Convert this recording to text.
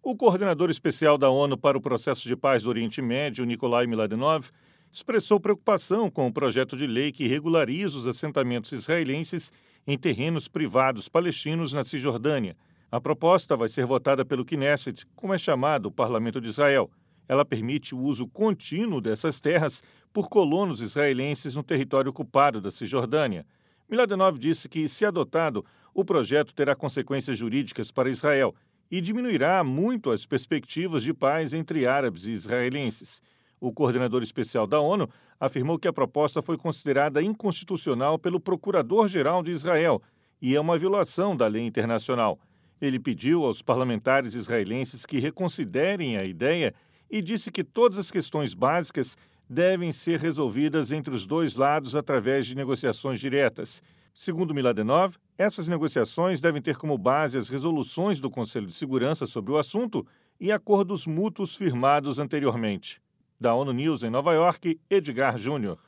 O coordenador especial da ONU para o processo de paz do Oriente Médio, Nikolai Mladenov, expressou preocupação com o projeto de lei que regulariza os assentamentos israelenses em terrenos privados palestinos na Cisjordânia. A proposta vai ser votada pelo Knesset, como é chamado o Parlamento de Israel. Ela permite o uso contínuo dessas terras por colonos israelenses no território ocupado da Cisjordânia. Mladenov disse que, se adotado, o projeto terá consequências jurídicas para Israel e diminuirá muito as perspectivas de paz entre árabes e israelenses. O coordenador especial da ONU afirmou que a proposta foi considerada inconstitucional pelo Procurador-Geral de Israel e é uma violação da lei internacional. Ele pediu aos parlamentares israelenses que reconsiderem a ideia e disse que todas as questões básicas devem ser resolvidas entre os dois lados através de negociações diretas. Segundo Mladenov, essas negociações devem ter como base as resoluções do Conselho de Segurança sobre o assunto e acordos mútuos firmados anteriormente. Da ONU News em Nova York, Edgar Júnior.